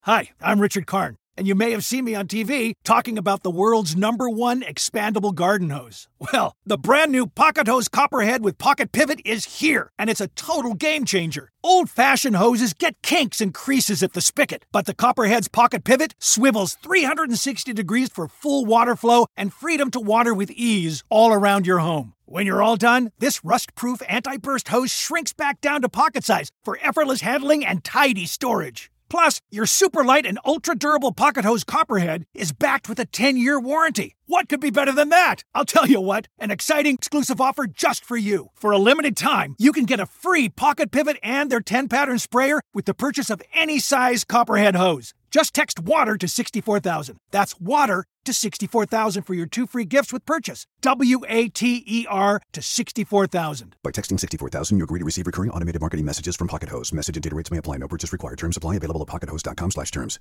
Hi, I'm Richard Karn, and you may have seen me on TV talking about the world's #1 expandable garden hose. Well, the brand new Pocket Hose Copperhead with Pocket Pivot is here, and it's a total game changer. Old-fashioned hoses get kinks and creases at the spigot, but the Copperhead's Pocket Pivot swivels 360 degrees for full water flow and freedom to water with ease all around your home. When you're all done, this rust-proof anti-burst hose shrinks back down to pocket size for effortless handling and tidy storage. Plus, your super light and ultra-durable Pocket Hose Copperhead is backed with a 10-year warranty. What could be better than that? I'll tell you what, an exciting exclusive offer just for you. For a limited time, you can get a free Pocket Pivot and their 10-pattern sprayer with the purchase of any size Copperhead hose. Just text WATER to 64,000. That's WATER to 64,000 for your 2 free gifts with purchase. WATER to 64,000. By texting 64,000, you agree to receive recurring automated marketing messages from Pocket Hose. Message and data rates may apply. No purchase required. Terms apply. Available at pockethose.com/terms.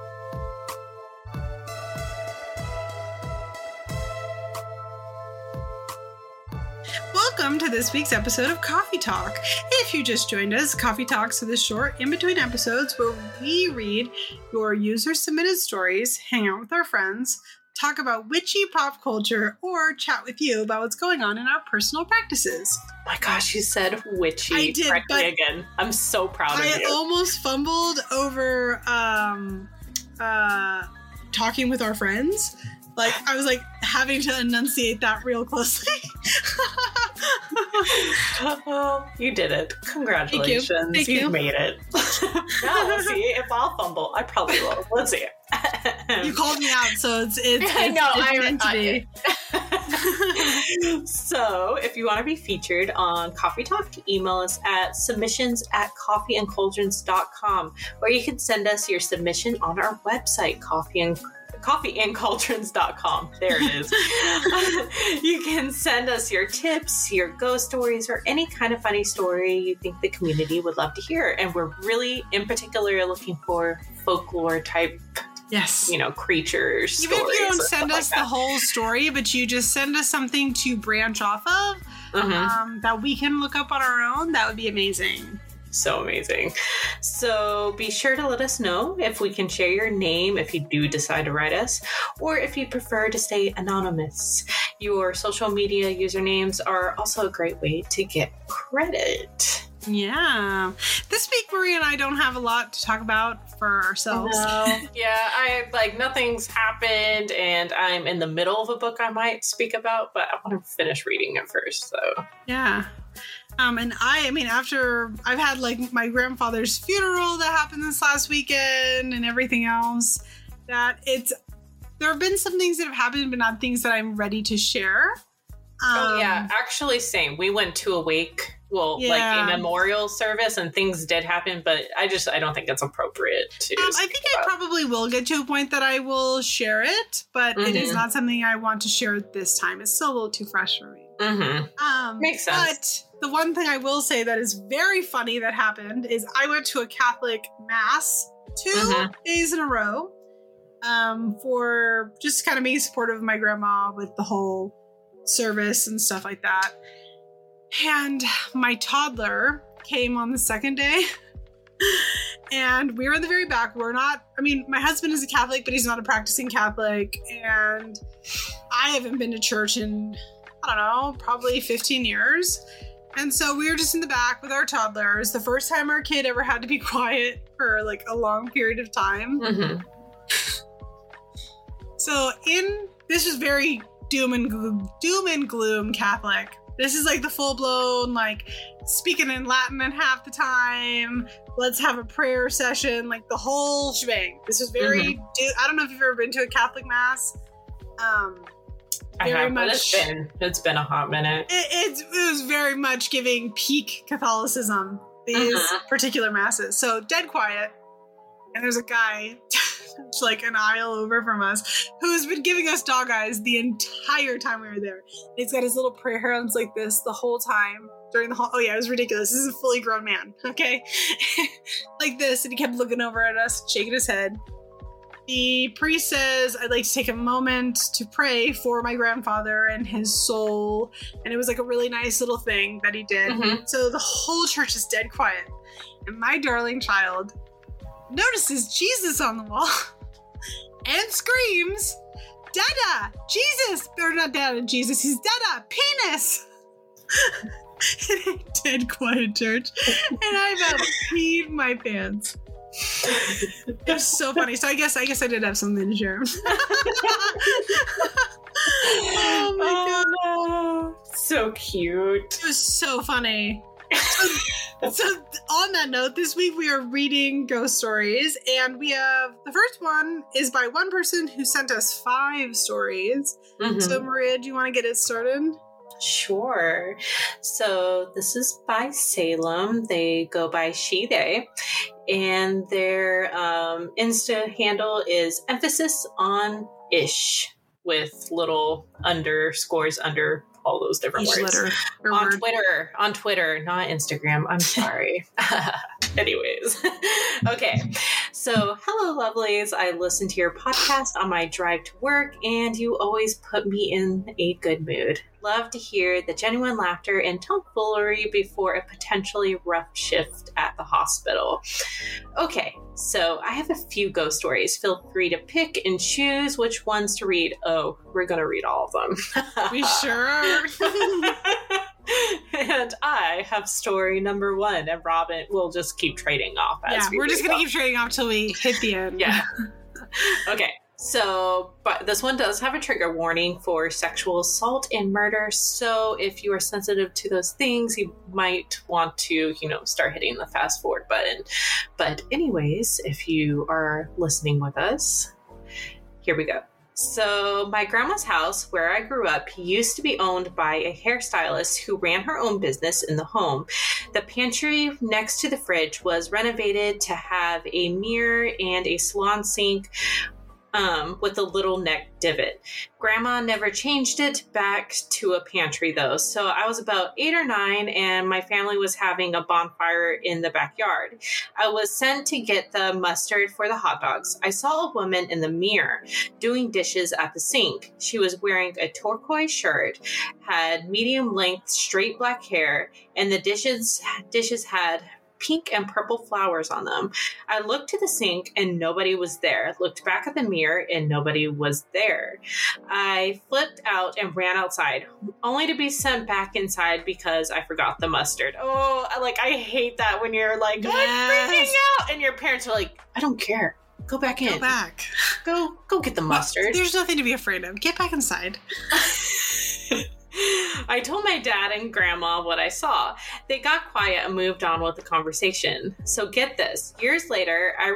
Welcome to this week's episode of Coffee Talk. If you just joined us, Coffee Talks are the short in-between episodes where we read your user-submitted stories, hang out with our friends, talk about witchy pop culture, or chat with you about what's going on in our personal practices. Oh my gosh, you said witchy I did, correctly again. I'm so proud of you. I almost fumbled over talking with our friends. Like, I was like having to enunciate that real closely. Well, you did it. Congratulations. Thank you. You made it. Now we'll see if I'll fumble. I probably will. Let's see. You called me out, so it's meant to be. So, if you want to be featured on Coffee Talk, email us at submissions@coffeeandcauldrons.com, or you can send us your submission on our website, coffeeandcauldrons.com. There it is. You can send us your tips, your ghost stories, or any kind of funny story you think the community would love to hear. And we're really, in particular, looking for folklore type, creatures. Even stories, if you don't send us the whole story, but you just send us something to branch off of that we can look up on our own, that would be amazing. So amazing. So be sure to let us know if we can share your name if you do decide to write us, or if you prefer to stay anonymous. Your social media usernames are also a great way to get credit. Yeah. This week, Marie and I don't have a lot to talk about for ourselves. No. Yeah, nothing's happened, and I'm in the middle of a book I might speak about, but I want to finish reading it first, so. Yeah. And after I've had my grandfather's funeral that happened this last weekend and everything else, there have been some things that have happened, but not things that I'm ready to share. Actually same. We went to a wake, a memorial service, and things did happen, but I don't think it's appropriate to I think I probably will get to a point that I will share it, but it is not something I want to share at this time. It's still a little too fresh for me. Makes sense. But the one thing I will say that is very funny that happened is I went to a Catholic mass 2 days in a row for just kind of being supportive of my grandma with the whole service and stuff like that. And my toddler came on the second day. And we were in the very back. My husband is a Catholic, but he's not a practicing Catholic. And I haven't been to church in, probably 15 years. And so we were just in the back with our toddlers. The first time our kid ever had to be quiet for a long period of time. So this was very doom and gloom Catholic. This is the full-blown, speaking in Latin in half the time. Let's have a prayer session, the whole shebang. This was very, I don't know if you've ever been to a Catholic mass. I have, but it's been a hot minute. It was very much giving peak Catholicism, these particular masses. So dead quiet. And there's a guy an aisle over from us who's been giving us dog eyes the entire time we were there. And he's got his little prayer hands like this the whole time during the whole. Oh yeah, it was ridiculous. This is a fully grown man. Okay. Like this. And he kept looking over at us, shaking his head. The priest says, I'd like to take a moment to pray for my grandfather and his soul. And it was a really nice little thing that he did. So the whole church is dead quiet. And my darling child notices Jesus on the wall and screams, Dada! Jesus! Or not Dada, Jesus. He's Dada! Penis! In a dead quiet church. And I about peed my pants. It was so funny. So I guess I did have something to share. Oh my god. So cute. It was so funny. So on that note, this week we are reading ghost stories, and we have the first one is by one person who sent us 5 stories. So Maria, do you want to get it started? Sure. So this is by Salem. They go by she, they, and their Insta handle is emphasis on ish with little underscores under all those different Each words. letter On Twitter, not Instagram. I'm sorry. Anyways. Okay. So, hello, lovelies. I listen to your podcast on my drive to work, and you always put me in a good mood. Love to hear the genuine laughter and tomfoolery before a potentially rough shift at the hospital. Okay, so I have a few ghost stories. Feel free to pick and choose which ones to read. Oh, we're going to read all of them. We sure are. And I have story number 1, and Robin will just keep trading off. We're just going to keep trading off till we hit the end. Yeah. Okay. So, but this one does have a trigger warning for sexual assault and murder. So if you are sensitive to those things, you might want to, start hitting the fast forward button. But anyways, if you are listening with us, here we go. So my grandma's house, where I grew up, used to be owned by a hairstylist who ran her own business in the home. The pantry next to the fridge was renovated to have a mirror and a salon sink with a little neck divot. Grandma never changed it back to a pantry though. So I was about 8 or 9 and my family was having a bonfire in the backyard. I was sent to get the mustard for the hot dogs. I saw a woman in the mirror doing dishes at the sink. She was wearing a turquoise shirt, had medium length straight black hair, and the dishes had pink and purple flowers on them. I looked to the sink and nobody was there. Looked back at the mirror and nobody was there. I flipped out and ran outside, only to be sent back inside because I forgot the mustard. Oh, I hate that when you're like, I'm freaking out, and your parents are like, I don't care. Go back in. Go back. Go get the mustard. There's nothing to be afraid of. Get back inside. I told my dad and grandma what I saw. They got quiet and moved on with the conversation. So get this. Years later, I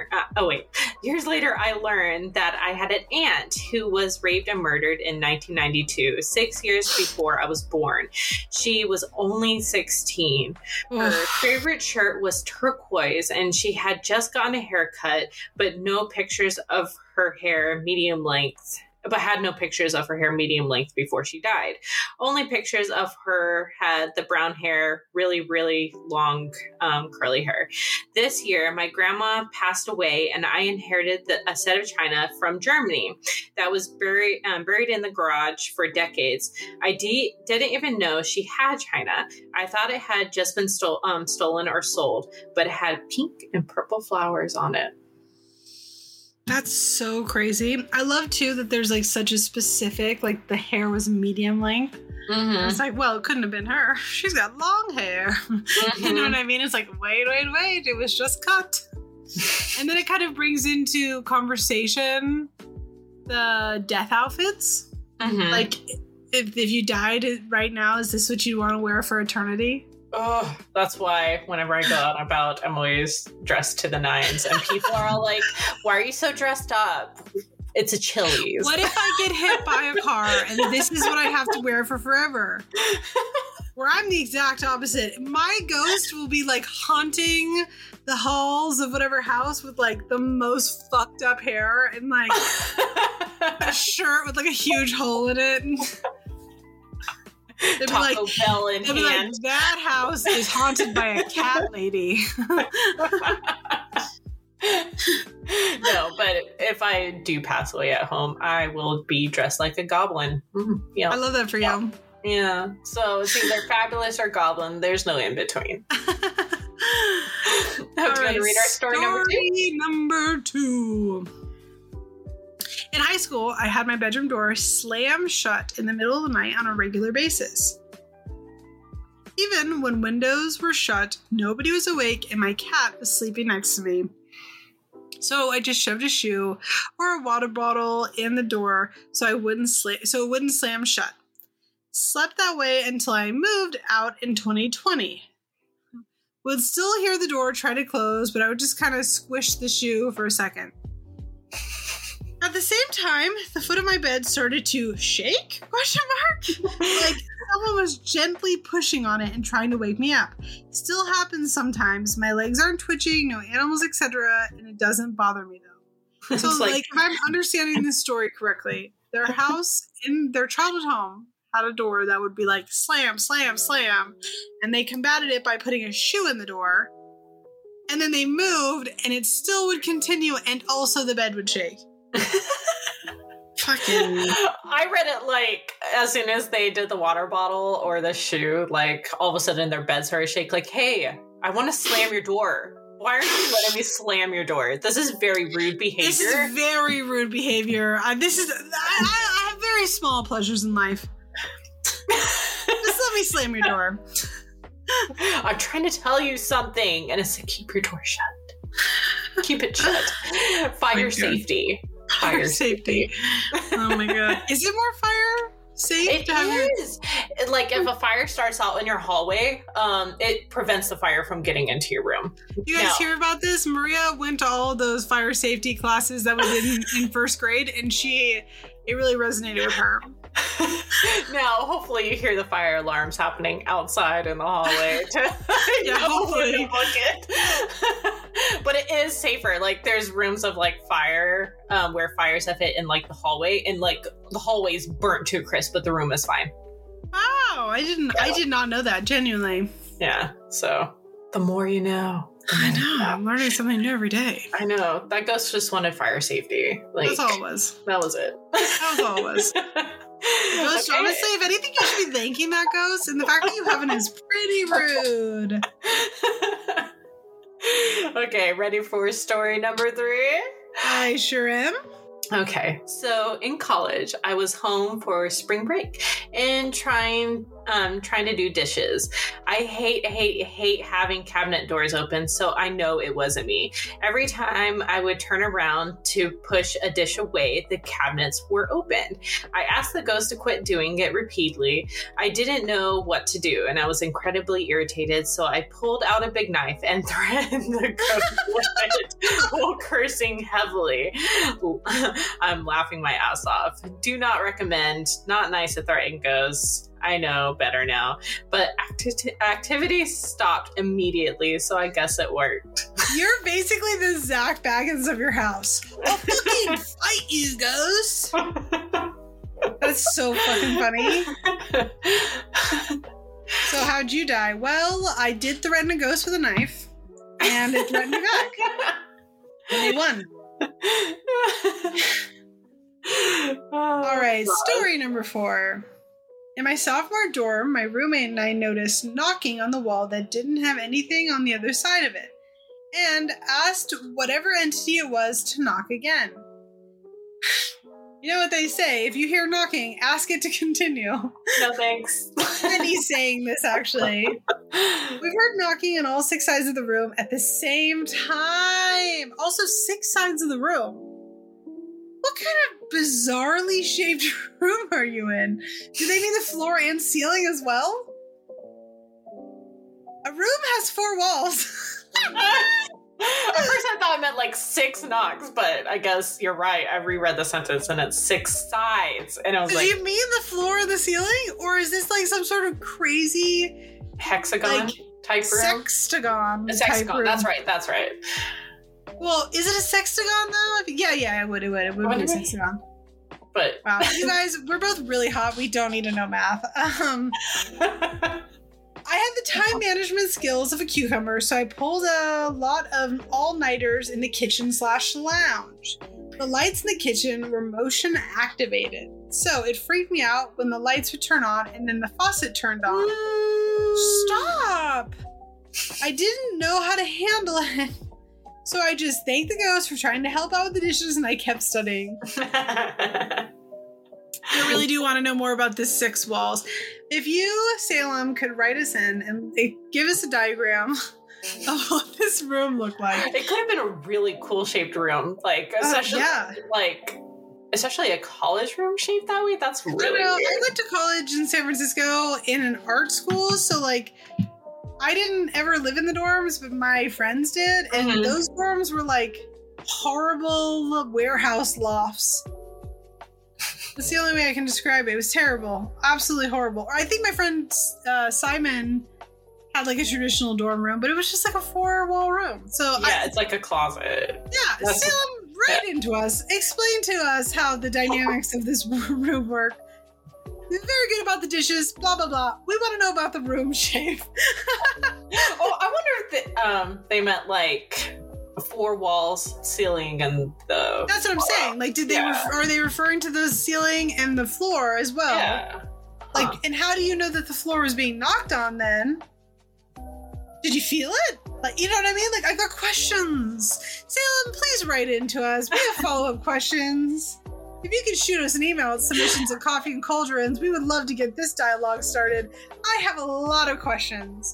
learned that I had an aunt who was raped and murdered in 1992, 6 years before I was born. She was only 16. Her favorite shirt was turquoise, and she had just gotten a haircut, but no pictures of her hair medium length. But had no pictures of her hair medium length before she died. Only pictures of her had the brown hair, really, really long curly hair. This year, my grandma passed away and I inherited a set of china from Germany that was buried in the garage for decades. I didn't even know she had china. I thought it had just been stolen or sold, but it had pink and purple flowers on it. That's so crazy. I love too that there's such a specific, the hair was medium length. Mm-hmm. It's well, it couldn't have been her. She's got long hair. Mm-hmm. You know what I mean? It's wait. It was just cut. And then it kind of brings into conversation the death outfits. Mm-hmm. If you died right now, is this what you want to wear for eternity? Oh, that's why whenever I go out and about, I'm always dressed to the nines. And people are all like, why are you so dressed up? It's a Chili's. What if I get hit by a car and this is what I have to wear for forever? Where I'm the exact opposite. My ghost will be haunting the halls of whatever house with the most fucked up hair and a shirt with a huge hole in it. They'd Taco Bell in hand. That house is haunted by a cat lady. No, but if I do pass away at home, I will be dressed like a goblin. I love that for you. Yeah. So it's either fabulous or goblin. There's no in between. Do you want to read our story number 2? Story number 2. In high school, I had my bedroom door slam shut in the middle of the night on a regular basis. Even when windows were shut, nobody was awake and my cat was sleeping next to me. So I just shoved a shoe or a water bottle in the door so it wouldn't slam shut. Slept that way until I moved out in 2020. Would still hear the door try to close, but I would just kind of squish the shoe for a second. At the same time, the foot of my bed started to shake? ? Like someone was gently pushing on it and trying to wake me up. Still happens sometimes. My legs aren't twitching, no animals, etc., and it doesn't bother me though. So, like, if I'm understanding this story correctly, their house in their childhood home had a door that would be like slam, slam, slam, and they combated it by putting a shoe in the door. And then they moved, and it still would continue, and also the bed would shake. Fucking. I read it like as soon as they did the water bottle or the shoe, like all of a sudden their bed started to shake. Like, hey, I want to slam your door. Why aren't you letting me slam your door? This is very rude behavior. This is very rude behavior. I have very small pleasures in life. Just let me slam your door. I'm trying to tell you something, and it's like, keep your door shut. Keep it shut. Fire safety. Fire safety. Oh my god. Is it more fire safe? It is. Like, if a fire starts out in your hallway, it prevents the fire from getting into your room. You guys hear about this? Maria went to all those fire safety classes that we did in first grade, and it really resonated with her. Now, hopefully you hear the fire alarms happening outside in the hallway to hopefully book it. But it is safer. Like, there's rooms of like fire where fires have hit in like the hallway, and like the hallway's burnt to a crisp, but the room is fine. Wow, I did not know that, genuinely. Yeah, so the more you know. I know. I'm learning something new every day. I know. That ghost just wanted fire safety. Like, that's all it was. That was it. That was all it was. Ghost, okay. Honestly, if anything, you should be thanking that ghost, and the fact that you haven't is pretty rude. Okay, ready for story number 3? I sure am. Okay, so in college, I was home for spring break and trying to do dishes. I hate having cabinet doors open, so I know it wasn't me. Every time I would turn around to push a dish away, the cabinets were open. I asked the ghost to quit doing it repeatedly. I didn't know what to do, and I was incredibly irritated, so I pulled out a big knife and threatened the ghost with it while cursing heavily. I'm laughing my ass off. Do not recommend. Not nice to threaten ghosts. I know better now. But activity stopped immediately, so I guess it worked. You're basically the Zach Baggins of your house. I'll fucking fight you, ghost. That's so fucking funny. So how'd you die? Well, I did threaten a ghost with a knife, and it threatened me back. And they won. All right, story number 4. In my sophomore dorm, my roommate and I noticed knocking on the wall that didn't have anything on the other side of it, and asked whatever entity it was to knock again. You know what they say, if you hear knocking, ask it to continue. No thanks. And he's saying this, actually. We've heard knocking on all 6 sides of the room at the same time. Also, 6 sides of the room. What kind of bizarrely shaped room are you in? Do they mean the floor and ceiling as well? A room has 4 walls. At first I thought it meant like 6 knocks, but I guess you're right. I reread the sentence and it's 6 sides. And I was Do like, you mean the floor and the ceiling? Or is this like some sort of crazy hexagon type room? Sextagon. A sextagon. That's right. Well, is it a sextagon though? Yeah, it would be a sextagon. But wow, you guys, we're both really hot. We don't need to know math. I had the time management skills of a cucumber, so I pulled a lot of all-nighters in the kitchen/lounge. The lights in the kitchen were motion activated, so it freaked me out when the lights would turn on and then the faucet turned on. Stop! I didn't know how to handle it. So I just thanked the ghost for trying to help out with the dishes, and I kept studying. I really do want to know more about this 6 walls. If you, Salem, could write us in and give us a diagram of what this room looked like. It could have been a really cool shaped room. Like, especially a college room shaped that way. That's really weird. I went to college in San Francisco in an art school, so like I didn't ever live in the dorms, but my friends did, and those dorms were like horrible warehouse lofts. That's the only way I can describe it. It was terrible. Absolutely horrible. I think my friend Simon had like a traditional dorm room, but it was just like a 4-wall room. So yeah, it's like a closet. Yeah, Salem, write into us. Explain to us how the dynamics of this room work. They're very good about the dishes, blah, blah, blah. We want to know about the room shape. I wonder if they meant like 4 walls, ceiling, and the... That's what I'm saying. Like, did they are they referring to the ceiling and the floor as well? Yeah. Like, and how do you know that the floor was being knocked on then? Did you feel it? Like, you know what I mean? Like, I got questions. Salem, please write into us. We have follow-up questions. If you could shoot us an email at submissions at Coffee and Cauldrons, we would love to get this dialogue started. I have a lot of questions.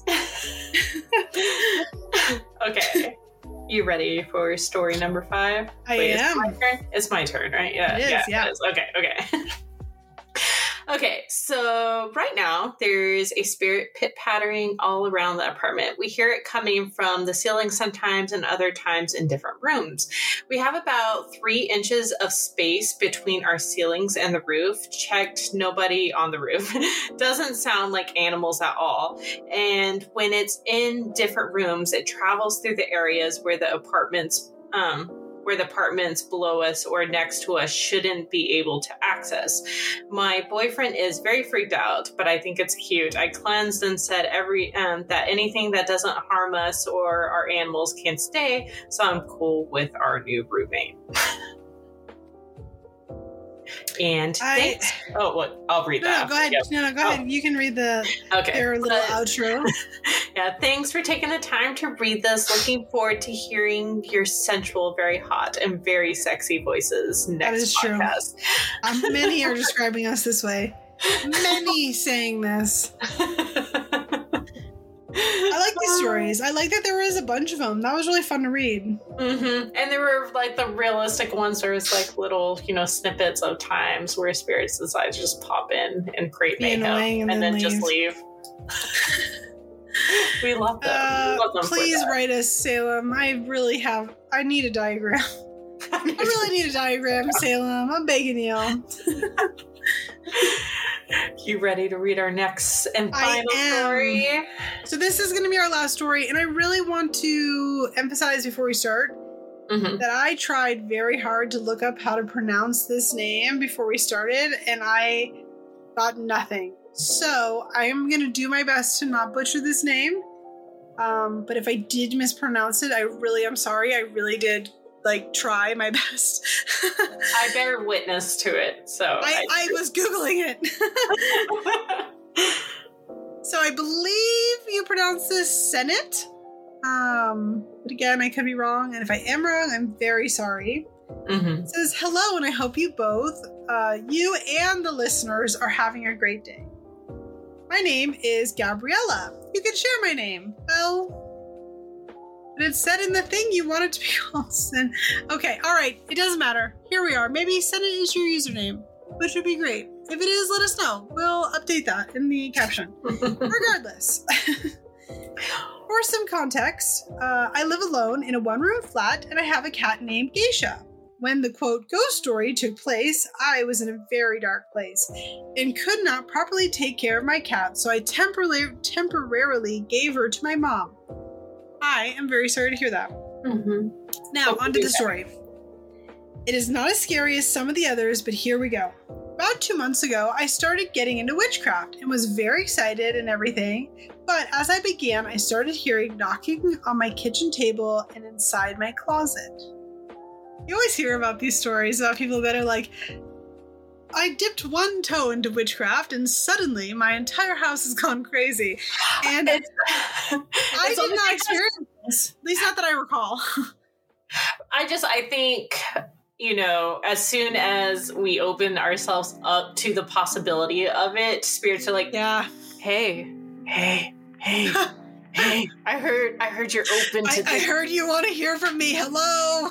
Okay. You ready for story number 5? I am. It's my turn, right? Yeah. It is, yeah. It is. Okay. Okay, so right now there's a spirit pit-pattering all around the apartment. We hear it coming from the ceiling sometimes and other times in different rooms. We have about 3 inches of space between our ceilings and the roof. Checked, nobody on the roof. Doesn't sound like animals at all. And when it's in different rooms, it travels through the areas where the apartments below us or next to us shouldn't be able to access. My boyfriend is very freaked out, but I think it's cute. I cleansed and said that anything that doesn't harm us or our animals can stay, so I'm cool with our new roommate. And thanks. I'll read that. Go ahead. Yep. No, go ahead. You can read their little outro. Yeah, thanks for taking the time to read this. Looking forward to hearing your sensual, very hot, and very sexy voices next That is podcast. True. Many are describing us this way. Many saying this. I like these stories. I like that there was a bunch of them. That was really fun to read. Mm-hmm. And there were like the realistic ones. There was like little, snippets of times where spirits decide to just pop in and create mayhem and then just leave. We love them. Please write us, Salem. I need a diagram. I really need a diagram, Salem. I'm begging you. You ready to read our next and final story? So this is going to be our last story, and I really want to emphasize before we start that I tried very hard to look up how to pronounce this name before we started, and I got nothing. So I am going to do my best to not butcher this name, but if I did mispronounce it, I really am sorry. I really did try my best. I bear witness to it, so I was Googling it. So I believe you pronounce this Senate. But again, I could be wrong, and if I am wrong, I'm very sorry. It says, hello, and I hope you both, you and the listeners, are having a great day. My name is Gabriella. You can share my name. Well, but it said in the thing you wanted to be called Sen. Okay, alright, it doesn't matter. Here we are. Maybe Senate is your username, which would be great. If it is, let us know. We'll update that in the caption. Regardless. For some context, I live alone in a 1-room flat, and I have a cat named Geisha. When the, quote, ghost story took place, I was in a very dark place and could not properly take care of my cat, so I temporarily gave her to my mom. I am very sorry to hear that. Now, on to the story. It is not as scary as some of the others, but here we go. About 2 months ago, I started getting into witchcraft and was very excited and everything, but as I began, I started hearing knocking on my kitchen table and inside my closet. You always hear about these stories about people that are like, I dipped one toe into witchcraft, and suddenly my entire house has gone crazy. And I did not experience this. At least not that I recall. I think, as soon as we open ourselves up to the possibility of it, spirits are like, yeah, hey, I heard you're open to this. I heard you want to hear from me. Hello.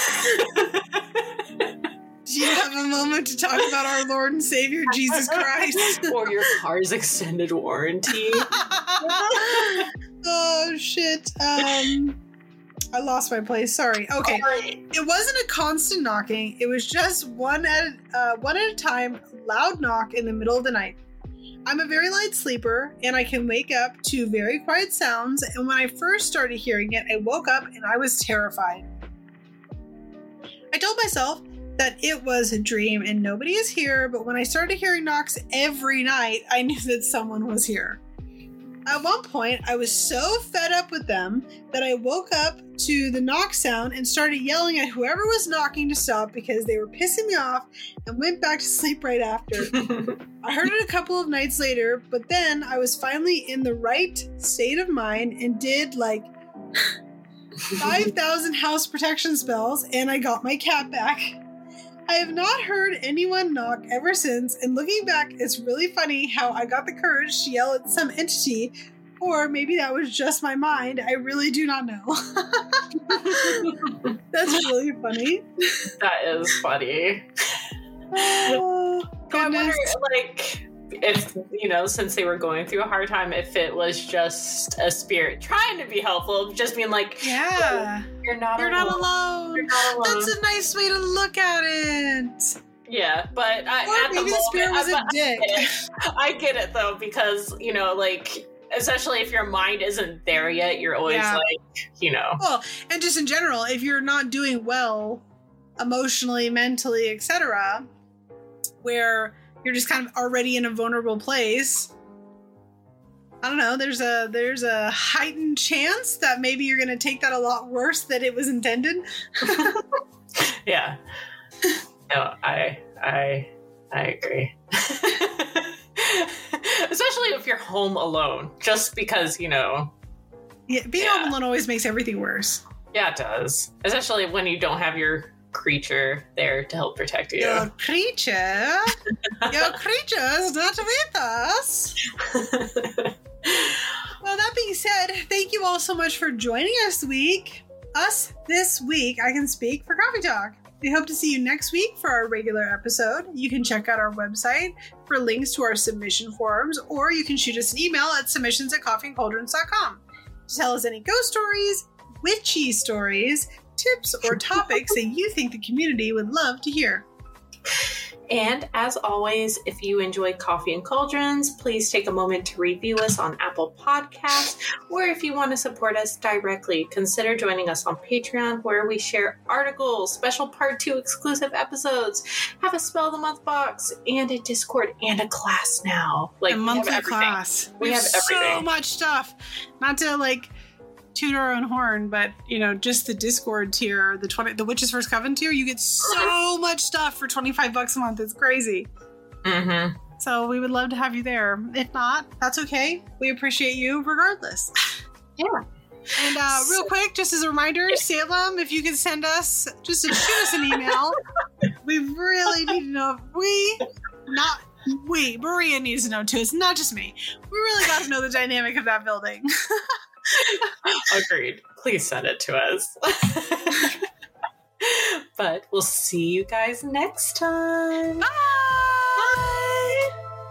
Do you have a moment to talk about our Lord and Savior, Jesus Christ? Or your car's extended warranty. Oh, shit. I lost my place. Sorry. Okay. It wasn't a constant knocking. It was just one at a time, loud knock in the middle of the night. I'm a very light sleeper, and I can wake up to very quiet sounds, and when I first started hearing it, I woke up and I was terrified. I told myself that it was a dream and nobody is here, but when I started hearing knocks every night, I knew that someone was here. At one point, I was so fed up with them that I woke up to the knock sound and started yelling at whoever was knocking to stop because they were pissing me off, and went back to sleep right after. I heard it a couple of nights later, but then I was finally in the right state of mind and did like 5,000 house protection spells, and I got my cat back. I have not heard anyone knock ever since, and looking back, it's really funny how I got the courage to yell at some entity, or maybe that was just my mind. I really do not know. That's really funny. That is funny. Oh, I wonder, if, since they were going through a hard time, if it was just a spirit trying to be helpful, just being like, yeah, you're not alone. You're not alone. That's a nice way to look at it. Yeah, but maybe the spirit was a dick. I get it, though, because, especially if your mind isn't there yet, you're always Well, and just in general, if you're not doing well emotionally, mentally, etc., where you're just kind of already in a vulnerable place, I don't know, there's a heightened chance that maybe you're going to take that a lot worse than it was intended. Yeah. No, I agree. Especially if you're home alone, just because, Yeah, being home alone always makes everything worse. Yeah, it does. Especially when you don't have your creature there to help protect you. Your creature is not with us. Well, that being said, thank you all so much for joining us this week. I can speak for Coffee Talk. We hope to see you next week for our regular episode. You can check out our website for links to our submission forums, or you can shoot us an email at submissions@coffeeandcauldrons.com to tell us any ghost stories, witchy stories, tips, or topics that you think the community would love to hear. And as always, if you enjoy Coffee and Cauldrons, please take a moment to review us on Apple Podcasts, or if you want to support us directly, consider joining us on Patreon, where we share articles, special Part 2 exclusive episodes, have a Spell of the Month box, and a Discord and a class now. A monthly class. We have everything. So much stuff. Not to toot our own horn, but just the Discord tier, the Witch's First Coven tier, you get so much stuff for $25 a month. It's crazy. Mm-hmm. So we would love to have you there. If not, that's okay. We appreciate you regardless. Yeah. And real quick, just as a reminder, Salem, if you could send us, just to shoot us an email. We really need to know Maria needs to know too. It's not just me. We really got to know the dynamic of that building. Agreed. Please send it to us. But we'll see you guys next time. Bye! Bye!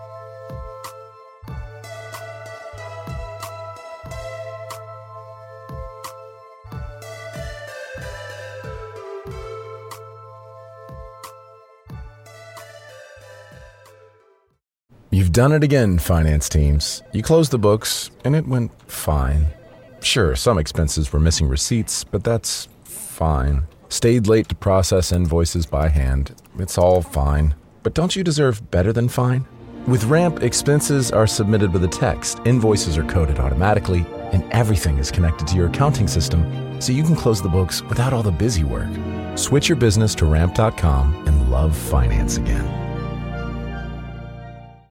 You've done it again, finance teams. You closed the books, and it went fine. Sure, some expenses were missing receipts, but that's fine. Stayed late to process invoices by hand. It's all fine. But don't you deserve better than fine? With Ramp, expenses are submitted with a text, invoices are coded automatically, and everything is connected to your accounting system, so you can close the books without all the busy work. Switch your business to Ramp.com and love finance again.